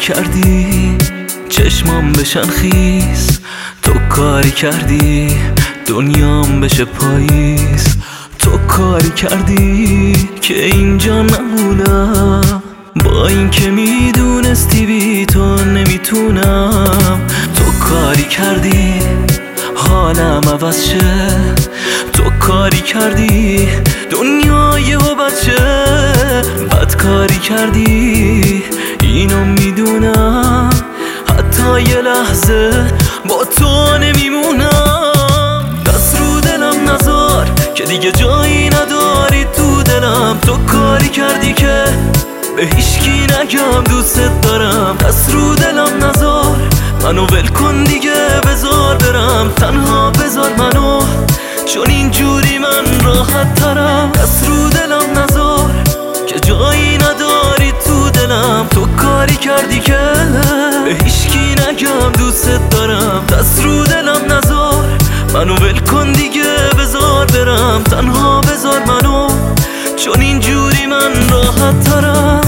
کردی چشمام بشن خیس، تو کاری کردی دنیام بشه پاییز، تو کاری کردی که اینجا نمونم، با این که میدونستی بی تو نمیتونم. تو کاری کردی حالم عوض شه، تو کاری کردی دنیای و بچه، بد کاری کردی اینو میدونم، حتی یه لحظه با تو نمیمونم. دست رو دلم نذار که دیگه جایی نداری تو دلم، تو کاری کردی که به هیچکی نگم دوست دارم. دست رو دلم نذار منو ول کن دیگه، بذار برم تنها، بذار منو، چون اینجوری من راحت ترم. دست رو دلم نذار که جایی نداری تو دلم، تو کاری کردی که به هیچکی نگم دوست دارم. دست رو دلم نذار منو ول کن دیگه، بذار برم تنها، بذار منو، چون اینجوری من راحت ترم.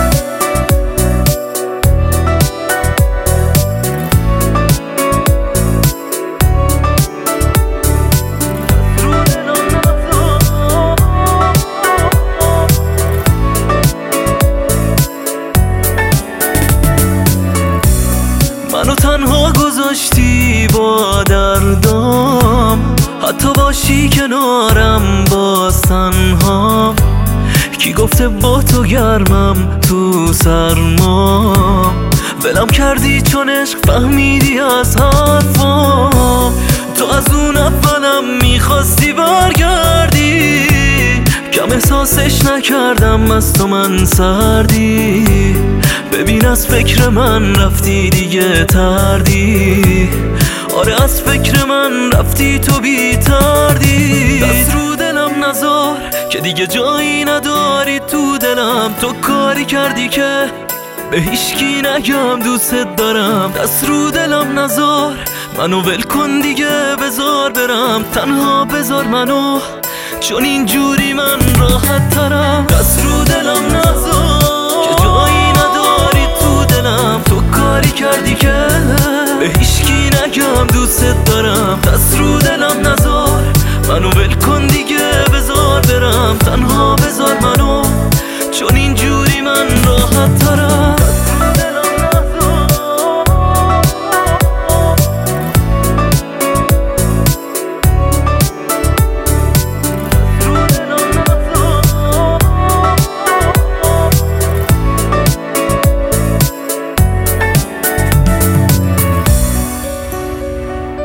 منو تنها گذاشتی با دردام، حتی باشی کنارم باز تنها. کی گفته با تو گرمم تو سرما، ولم کردی چون عشق فهمیدی از حرفام. تو از اون اولم میخواستی برگردی، کم احساسش نکردم از تو من سردی. ببین از فکر من رفتی دیگه تردی، آره از فکر من رفتی تو بی تردی. دست رو دلم نذار که دیگه جایی نداری تو دلم، تو کاری کردی که به هیچکی نگم دوست دارم. دست رو دلم نذار منو ول کن دیگه، بذار برم تنها، بذار منو، چون اینجوری من راحت ترم. دست رو دلم نذار که جایی نداری تو دلم، تو کاری کردی که به هیچکی نگم دوست دارم. دست رو دلم نذار منو ول کن دیگه، بذار برم تنها، بذار منو، چون اینجوری من راحت ترم.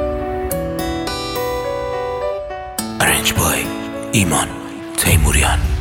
Arrange by ایمان تیموریان.